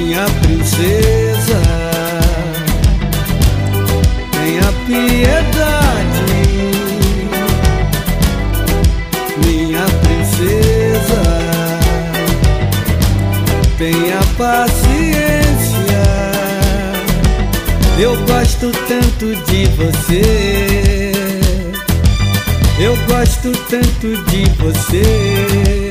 minha princesa, tenha piedade, minha princesa, tenha paciência. Eu gosto tanto de você, eu gosto tanto de você.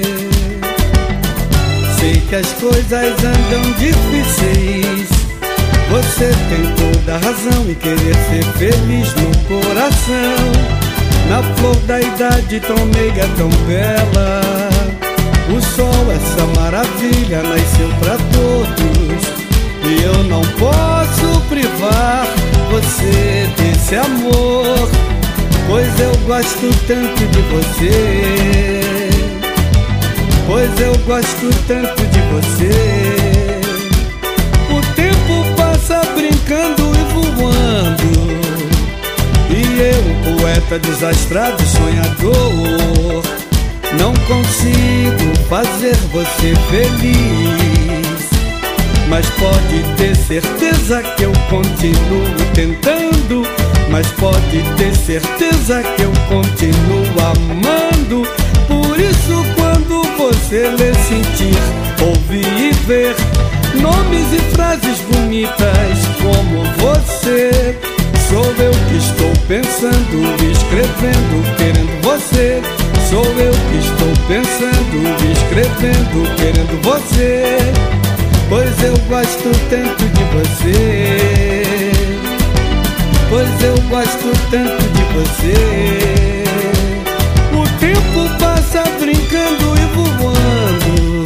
Sei que as coisas andam difíceis, você tem toda a razão em querer ser feliz no coração. Na flor da idade tão meiga, tão bela, o sol, essa maravilha, nasceu pra todos. E eu não posso privar você desse amor, pois eu gosto tanto de você, pois eu gosto tanto de você. O tempo passa brincando e voando, e eu, um poeta desastrado e sonhador, não consigo fazer você feliz. Mas pode ter certeza que eu continuo tentando, mas pode ter certeza que eu continuo amando. Por isso, quando você ler, sentir, ouvir e ver nomes e frases bonitas como você, sou eu que estou pensando, escrevendo, querendo você. Sou eu que estou pensando, escrevendo, querendo você. Pois eu gosto tanto de você, pois eu gosto tanto de você. O tempo passa brincando e voando,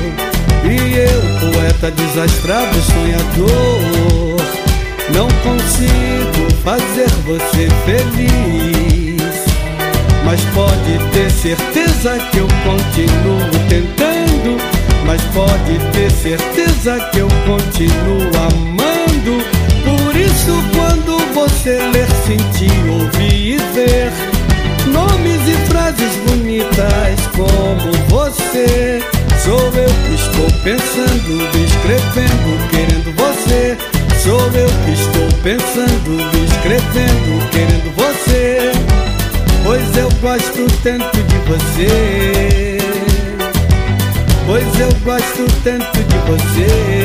e eu, poeta desastrado e sonhador, não consigo fazer você feliz. Mas pode ter certeza que eu continuo tentando, mas pode ter certeza que eu continuo amando. Por isso, quando você ler, sentir, ouvir e ver nomes e frases bonitas como você, sou eu que estou pensando, escrevendo, querendo você. Sou eu que estou pensando, escrevendo, querendo você. Pois eu gosto tanto de você, pois eu gosto tanto de você.